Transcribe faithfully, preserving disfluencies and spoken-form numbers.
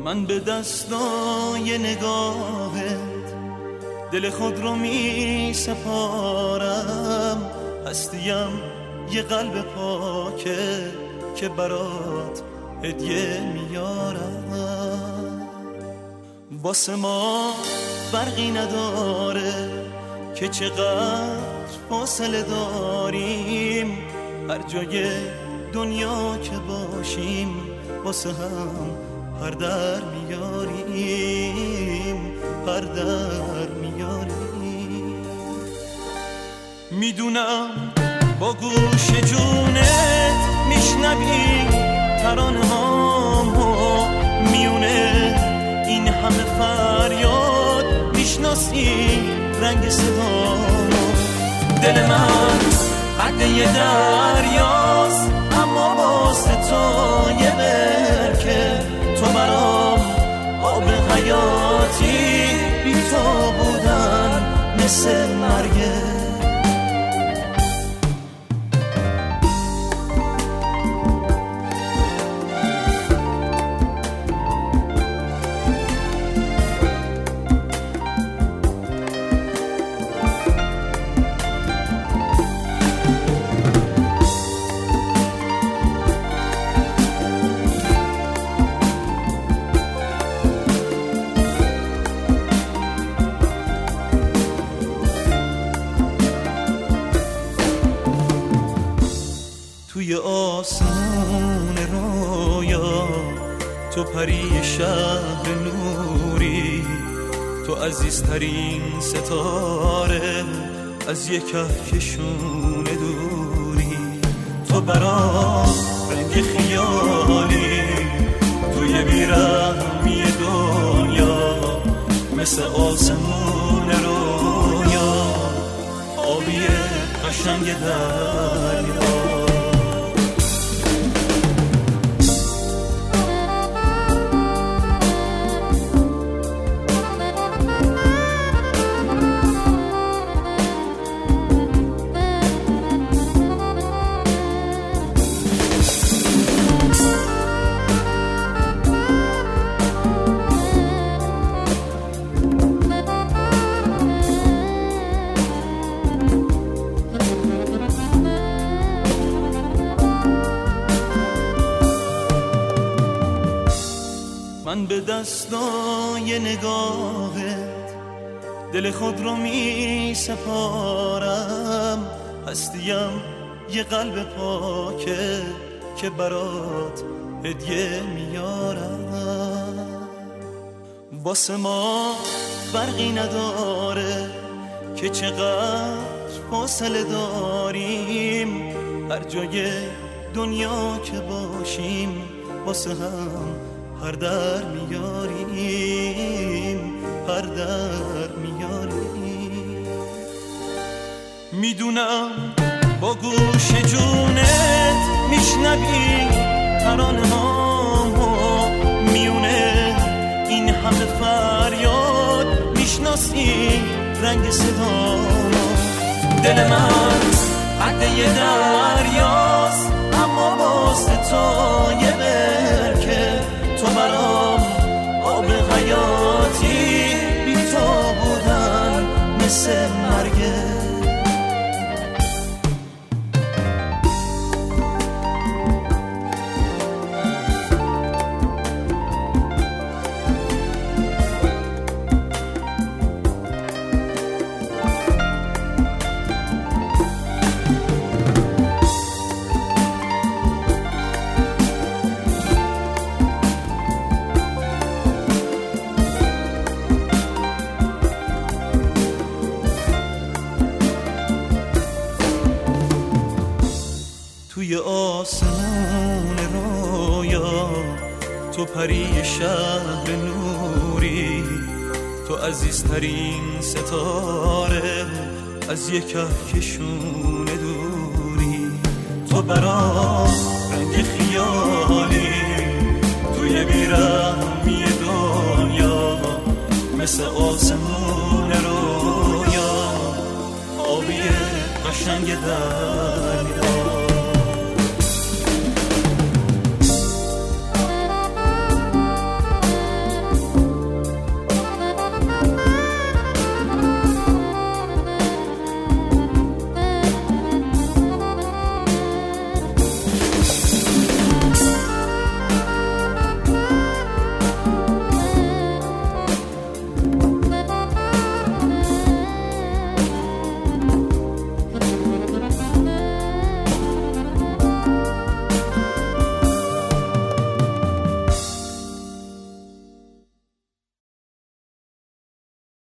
من به دستای نگاهت دل خود رو می سپارم، هستیم یه قلب پاکه که برات هدیه میارم. واسه ما فرقی نداره که چقدر فاصله داریم، هر جای دنیا که باشیم واسه هم هر در میاریم، هر در میاریم. میدونم با گوش جونت میشنوی ترانه هامو، میونه این همه فریاد میشناسی رنگ صدامو. دل من قد یه دریاست اما واسه تو یه برکه، تو برام آب حیاتی، بی تو بودن مثل مرگه. توی آسمون رویا تو پری شهر نوری، تو عزیزترین ستاره از یک کهکشون دوری، تو برام رنگ خیالی توی بیرحمی دنیا، مثل آسمون رویا آبی قشنگ دریا. من به دستای نگاهت دل خود رو می سپارم، هستیم یه قلب پاکه که برات هدیه میارم. واسه ما فرقی نداره که چقدر فاصله داریم، هر جای دنیا که باشیم واسه هم هر در میاریم، هر در میاریم. میدونم با گوش جونت میشنوی ترانه هامو، میونه این همه فریاد میشناسی رنگ صدامو. دل من قد یه دریاست اما واسه تو یه برکه، تو برام آب حیاتی، بی تو بودن مثل مرگه. توی آسمون رویا تو پری شهر نوری، تو عزیزترین ستاره از یک کهکشون دوری، تو برام رنگ خیالی توی بیرحمی دنیا، مثل آسمون رویا آبی قشنگ در